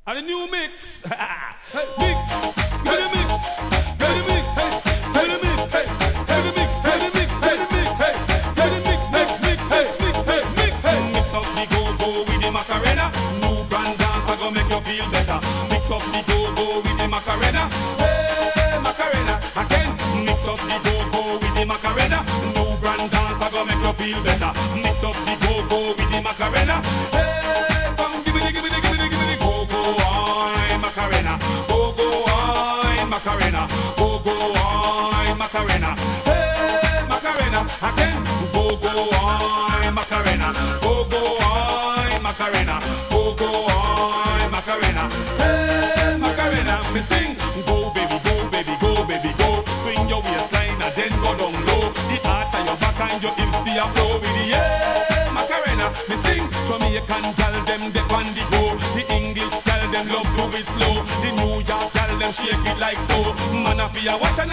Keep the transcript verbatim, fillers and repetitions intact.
And the new mix. Hey, mix. Give me the mix. Give me the mix. Give me the mix. Give me the mix. Give me the mix. Give me the mix. Give me the mix. Mix, mix, mix, mix, mix, mix. Mix up the go-go with the Macarena. New brand dance I gonna make you feel better. Mix up the go-go with the Macarena. Hey, Macarena. Again. Mix up the go-go with the Macarena. New brand dance I gonna make you feel better. Mix up the go-go with the Macarena. Hey, come give me the, give me the, give me the, give me the go-go wine Macarena. Go-go wine Macarena. Go-go wine Macarena. Hey, Macarena. Again. Go-go wine Macarena. Go-go wine Macarena. Go-go wine Macarena. Hey, Macarena. Me sing. Go baby, go baby, go baby, go. Swing your waistline and then go down low. The arch of your back and your hips be a flow with the yeah, Macarena. Me sing. Jamaican gal them dep on the go. The English gal them love to be slow. The New York gal them shake it like so. Man a fi a watch and